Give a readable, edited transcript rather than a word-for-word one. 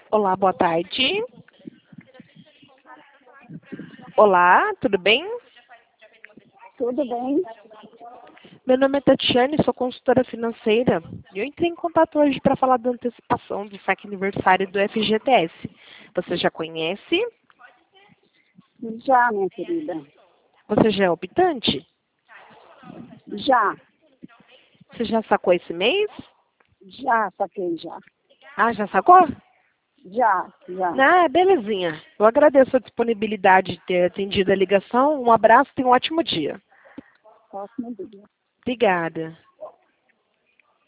Olá, boa tarde. Olá, tudo bem? Tudo bem? Meu nome é Tatiane, sou consultora financeira e eu entrei em contato hoje para falar da antecipação do saque aniversário do FGTS. Você já conhece? Já, minha querida. Você já é optante? Já, Você já sacou esse mês? já saquei já. Ah, já sacou? Já. Ah, belezinha. Eu agradeço a disponibilidade de ter atendido a ligação. Um abraço e um ótimo dia. Próximo dia. Obrigada.